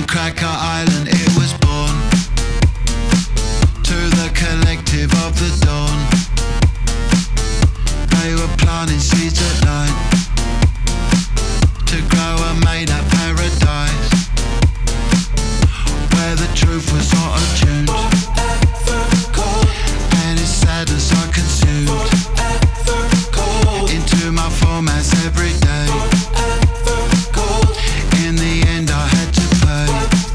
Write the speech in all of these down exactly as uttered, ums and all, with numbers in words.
Cracker Island it was born, to the collective of the dawn. They were planting seeds at night to grow a made up paradise, where the truth was auto-tuned and its sadness I consumed into my formats every day. In the end I had to pay.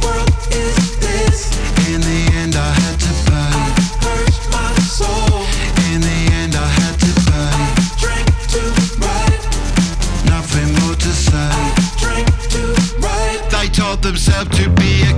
In the end I had to pay. In the end I had to pay. Nothing more to say. They told themselves to be a